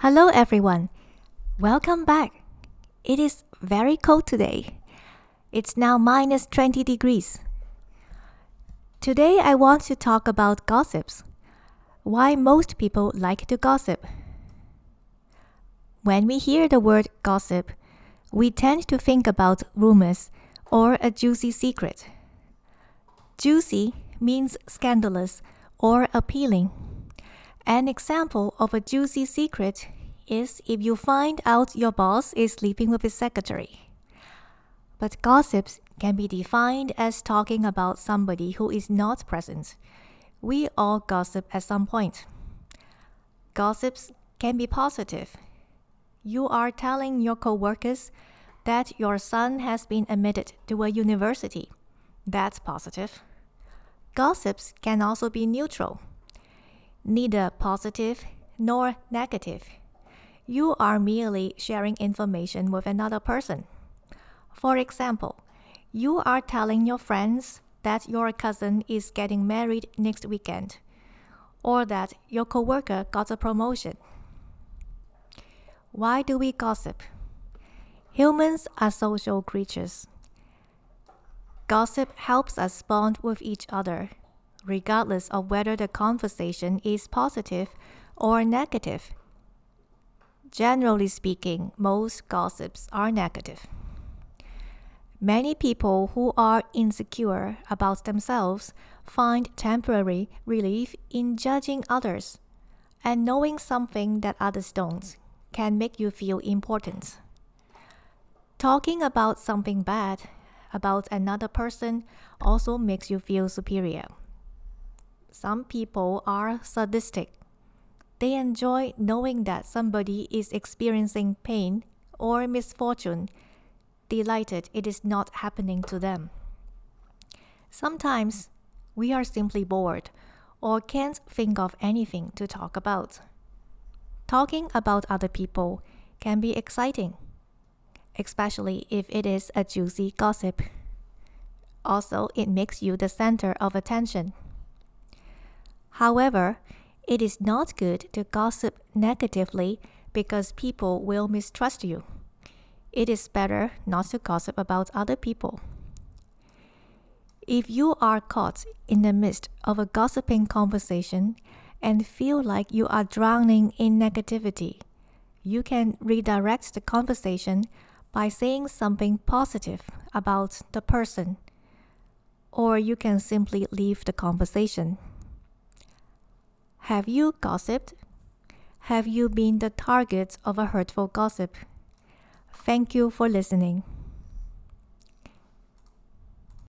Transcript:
Hello everyone. Welcome back. It is very cold today. It's now minus 20 degrees. Today I want to talk about gossips. Why most people like to gossip. When we hear the word gossip, we tend to think about rumors or a juicy secret. Juicy means scandalous or appealing. An example of a juicy secret is if you find out your boss is sleeping with his secretary. But gossips can be defined as talking about somebody who is not present. We all gossip at some point. Gossips can be positive. You are telling your coworkers that your son has been admitted to a university. That's positive. Gossips can also be neutral. Neither positive nor negative. You are merely sharing information with another person. For example, you are telling your friends that your cousin is getting married next weekend, or that your coworker got a promotion. Why do we gossip? Humans are social creatures. Gossip helps us bond with each other, regardless of whether the conversation is positive or negative. Generally speaking, most gossips are negative. Many people who are insecure about themselves find temporary relief in judging others, and knowing something that others don't can make you feel important. Talking about something bad about another person also makes you feel superior. Some people are sadistic. They enjoy knowing that somebody is experiencing pain or misfortune, delighted it is not happening to them. Sometimes we are simply bored or can't think of anything to talk about. Talking about other people can be exciting, especially if it is a juicy gossip. Also, it makes you the center of attention. However, it is not good to gossip negatively because people will mistrust you. It is better not to gossip about other people. If you are caught in the midst of a gossiping conversation and feel like you are drowning in negativity, you can redirect the conversation by saying something positive about the person, or you can simply leave the conversation. Have you gossiped? Have you been the target of a hurtful gossip? Thank you for listening.